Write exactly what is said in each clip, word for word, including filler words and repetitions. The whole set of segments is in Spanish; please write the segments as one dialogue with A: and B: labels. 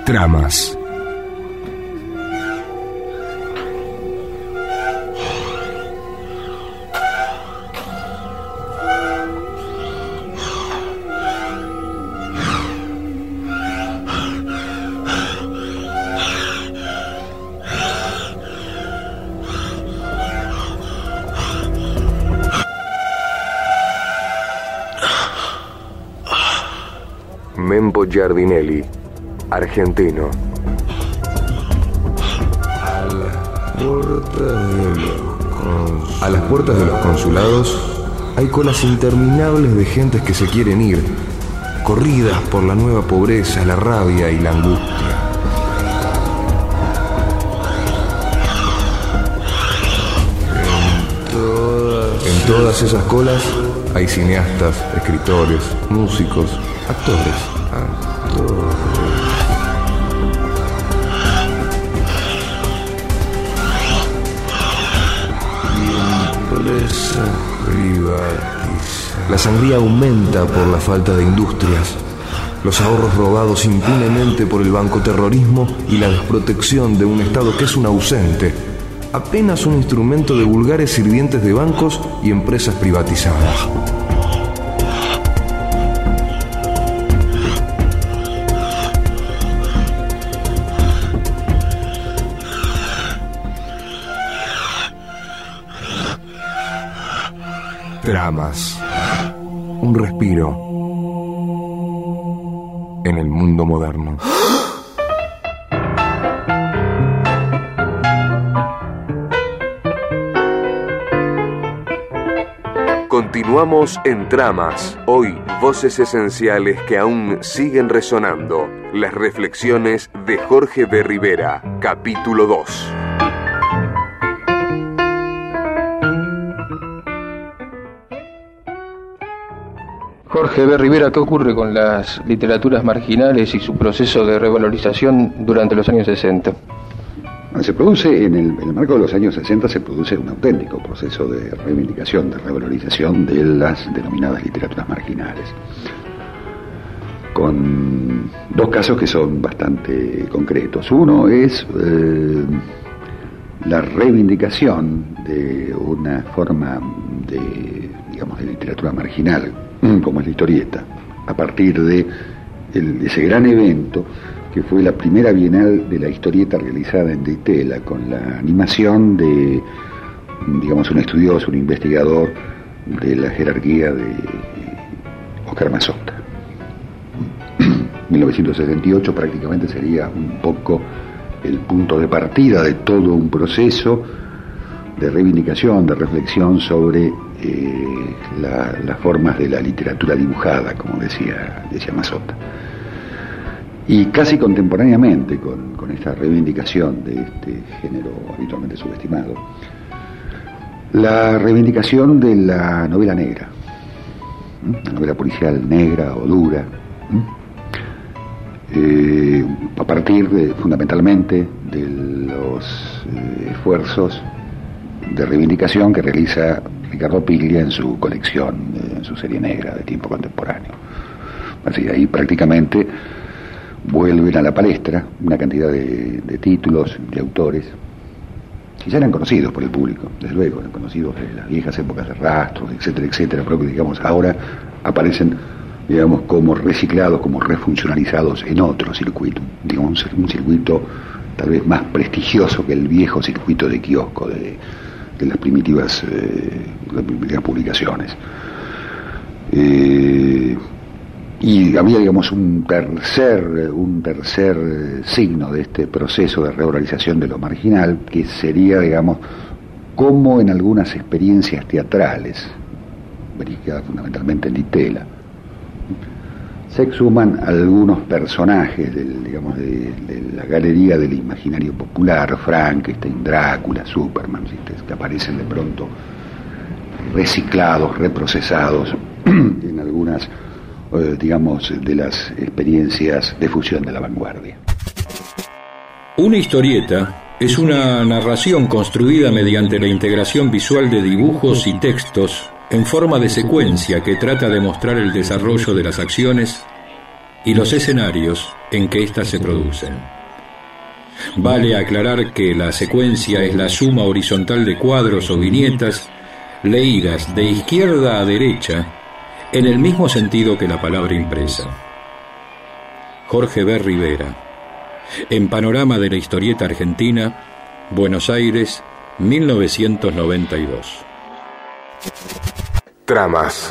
A: Tramas. Mempo Giardinelli, argentino. A las puertas de los, a las puertas de los consulados hay colas interminables de gentes que se quieren ir, corridas por la nueva pobreza, la rabia y la angustia. En todas, en todas esas colas hay cineastas, escritores, músicos, actores. Actores. Y empresas privatizadas. La sangría aumenta por la falta de industrias. Los ahorros robados impunemente por el bancoterrorismo y la desprotección de un Estado que es un ausente. Apenas un instrumento de vulgares sirvientes de bancos y empresas privatizadas. Tramas. Un respiro en el mundo moderno. Continuamos en Tramas. Hoy, voces esenciales que aún siguen resonando. Las reflexiones de Jorge B. Rivera, capítulo dos.
B: Jorge B. Rivera, ¿qué ocurre con las literaturas marginales y su proceso de revalorización durante los años sesenta?
C: Se produce, en el, en el marco de los años sesenta, se produce un auténtico proceso de reivindicación, de revalorización de las denominadas literaturas marginales, con dos casos que son bastante concretos. Uno es eh, la reivindicación de una forma de, digamos, de literatura marginal, como es la historieta, a partir de el, ese gran evento que fue la primera bienal de la historieta realizada en Ditela, con la animación de, digamos, un estudioso, un investigador de la jerarquía de Oscar Mazzotta. mil novecientos sesenta y ocho prácticamente sería un poco el punto de partida de todo un proceso de reivindicación, de reflexión sobre eh, la, las formas de la literatura dibujada, como decía, decía Mazzotta. Y casi contemporáneamente con, con esta reivindicación de este género habitualmente subestimado, la reivindicación de la novela negra, la novela policial negra o dura, eh, a partir de, fundamentalmente de los eh, esfuerzos de reivindicación que realiza Ricardo Piglia en su colección, eh, en su serie negra de tiempo contemporáneo. Así, ahí prácticamente vuelven a la palestra una cantidad de, de títulos, de autores, que ya eran conocidos por el público, desde luego, eran conocidos de las viejas épocas de Rastros, etcétera, etcétera, pero que, digamos, ahora aparecen, digamos, como reciclados, como refuncionalizados en otro circuito, digamos, un circuito tal vez más prestigioso que el viejo circuito de kiosco de, de las primitivas, eh, de las primitivas publicaciones. Eh, Y había, digamos, un tercer, un tercer signo de este proceso de revalorización de lo marginal, que sería, digamos, cómo en algunas experiencias teatrales, verificadas fundamentalmente en Ditela, se exhuman algunos personajes del, digamos, de, de la galería del imaginario popular, Frankenstein, Drácula, Superman, ¿sí? que aparecen de pronto reciclados, reprocesados en algunas, digamos, de las experiencias de fusión de la vanguardia.
D: Una historieta es una narración construida mediante la integración visual de dibujos y textos en forma de secuencia que trata de mostrar el desarrollo de las acciones y los escenarios en que éstas se producen. Vale aclarar que la secuencia es la suma horizontal de cuadros o viñetas leídas de izquierda a derecha en el mismo sentido que la palabra impresa. Jorge B. Rivera, en Panorama de la Historieta Argentina, Buenos Aires, mil novecientos noventa y dos.
A: Tramas.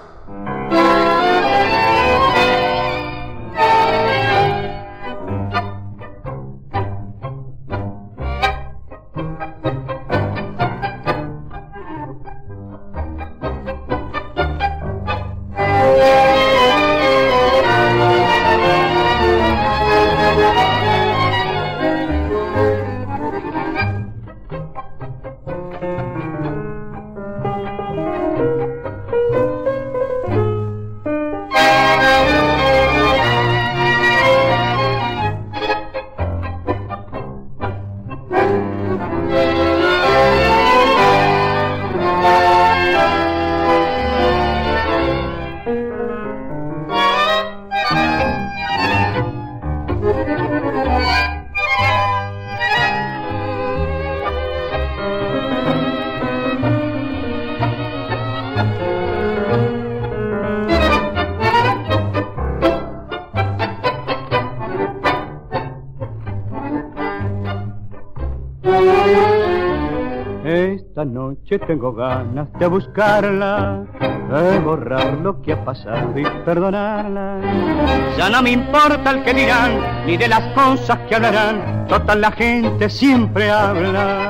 E: Noche tengo ganas de buscarla, de borrar lo que ha pasado y perdonarla. Ya no me importa el que dirán, ni de las cosas que hablarán, total la gente siempre habla.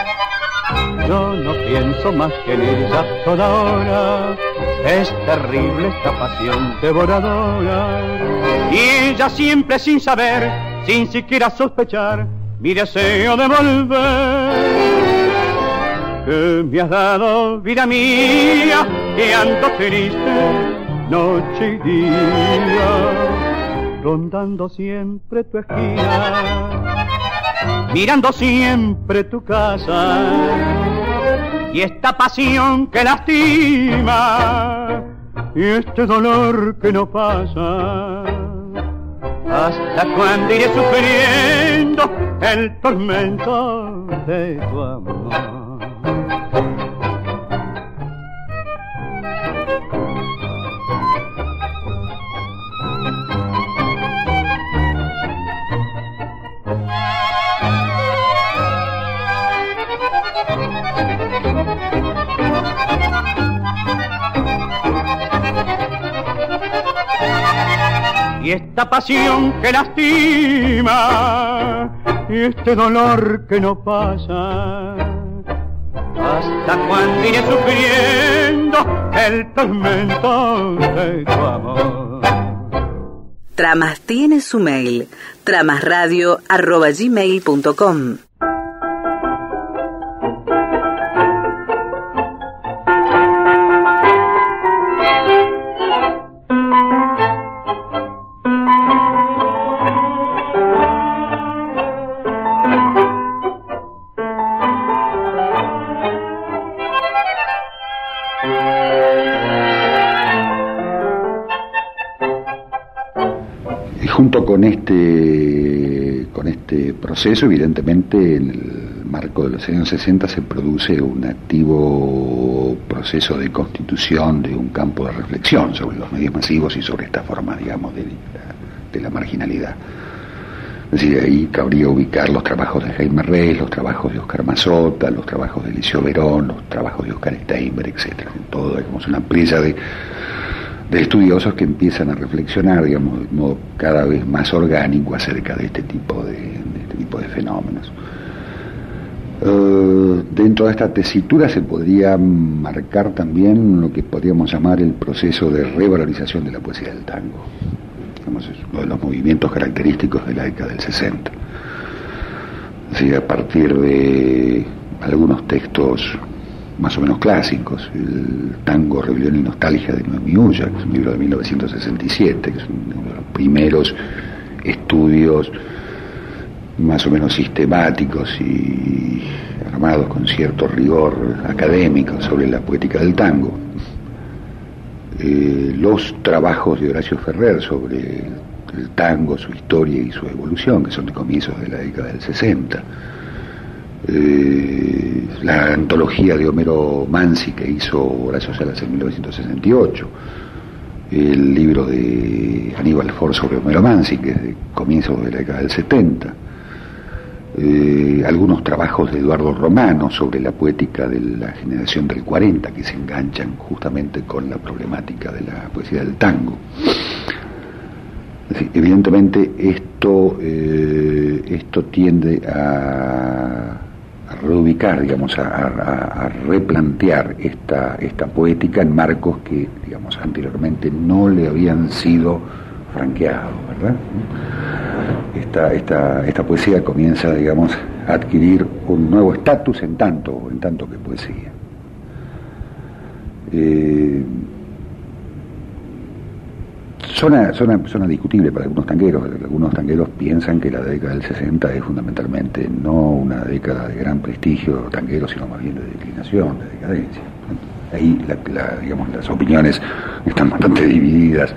E: Yo no pienso más que en ella toda hora, es terrible esta pasión devoradora. Y ella siempre sin saber, sin siquiera sospechar, mi deseo de volver. Que me has dado vida mía, que ando triste noche y día, rondando siempre tu esquina, mirando siempre tu casa, y esta pasión que lastima, y este dolor que no pasa, hasta cuando iré sufriendo el tormento de tu amor. Y esta pasión que lastima, y este dolor que no pasa, hasta cuando iré sufriendo el tormento de tu amor.
F: Tramas tiene su mail, tramasradio arroba gmail punto com.
C: Junto con este, con este proceso, evidentemente, en el marco de los años sesenta se produce un activo proceso de constitución de un campo de reflexión sobre los medios masivos y sobre esta forma, digamos, de, de la marginalidad. Es decir, ahí cabría ubicar los trabajos de Jaime Reyes, los trabajos de Oscar Mazota, los trabajos de Eliseo Verón, los trabajos de Oscar Steinberg, etcétera. Todo, digamos, una playa de de estudiosos que empiezan a reflexionar, digamos, de modo cada vez más orgánico acerca de este tipo de, de, este tipo de fenómenos. Uh, dentro de esta tesitura se podría marcar también lo que podríamos llamar el proceso de revalorización de la poesía del tango. Digamos, es uno de los movimientos característicos de la década del sesenta. Así, a partir de algunos textos más o menos clásicos, el Tango, Rebelión y Nostalgia de Noemí Ulla, que es un libro de mil novecientos sesenta y siete, que es uno de los primeros estudios más o menos sistemáticos y armados con cierto rigor académico sobre la poética del tango. Eh, los trabajos de Horacio Ferrer sobre el tango, su historia y su evolución, que son de comienzos de la década del sesenta. Eh, la antología de Homero Mansi que hizo Horacio Salas en mil novecientos sesenta y ocho, el libro de Aníbal Ford sobre Homero Mansi, que es de comienzos de la década del setenta, eh, algunos trabajos de Eduardo Romano sobre la poética de la generación del cuarenta, que se enganchan justamente con la problemática de la poesía del tango. Así, evidentemente esto eh, esto tiende a a reubicar, digamos, a, a, a replantear esta, esta poética en marcos que, digamos, anteriormente no le habían sido franqueados, ¿verdad? Esta, esta, esta poesía comienza, digamos, a adquirir un nuevo estatus en tanto, en tanto que poesía. Eh, Zona, zona, zona discutible para algunos tangueros. Algunos tangueros piensan que la década del sesenta es fundamentalmente no una década de gran prestigio tanguero, sino más bien de declinación, de decadencia. Ahí la, la, digamos, las opiniones están bastante divididas.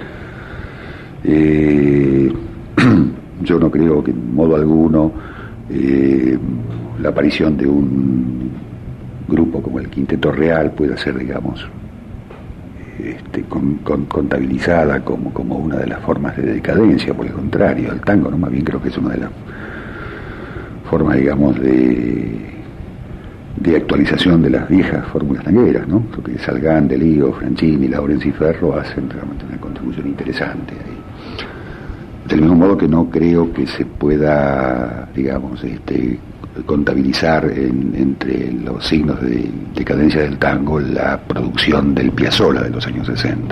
C: Eh, yo no creo que en modo alguno eh, la aparición de un grupo como el Quinteto Real pueda ser, digamos, Este, con, con, contabilizada como, como una de las formas de decadencia. Por el contrario, el tango, ¿no? Más bien creo que es una de las formas, digamos, de, de actualización de las viejas fórmulas tangueras, ¿no? Creo que Salgán, Delío, Franchini, Laurenzi y Ferro hacen realmente una contribución interesante ahí. Del mismo modo que no creo que se pueda, digamos, este contabilizar en, entre los signos de decadencia del tango la producción del Piazzolla de los años sesenta.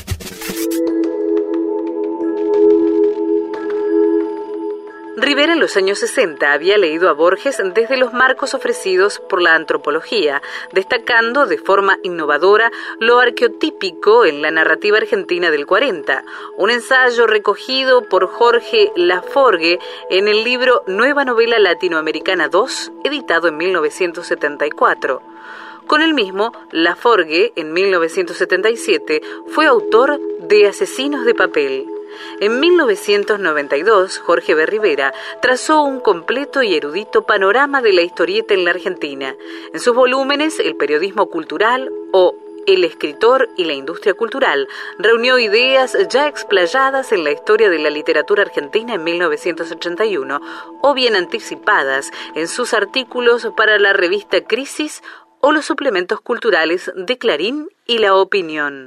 F: Rivera en los años sesenta había leído a Borges desde los marcos ofrecidos por la antropología, destacando de forma innovadora lo arqueotípico en la narrativa argentina del cuarenta, un ensayo recogido por Jorge Laforgue en el libro Nueva Novela Latinoamericana dos, editado en mil novecientos setenta y cuatro. Con el mismo, Laforgue, en mil novecientos setenta y siete, fue autor de Asesinos de Papel. En mil novecientos noventa y dos, Jorge B. Rivera trazó un completo y erudito panorama de la historieta en la Argentina. En sus volúmenes, El periodismo cultural o El escritor y la industria cultural, reunió ideas ya explayadas en la historia de la literatura argentina en mil novecientos ochenta y uno o bien anticipadas en sus artículos para la revista Crisis o los suplementos culturales de Clarín y La Opinión.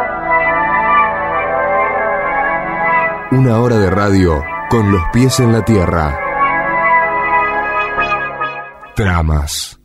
A: Una hora de radio con los pies en la tierra. Tramas.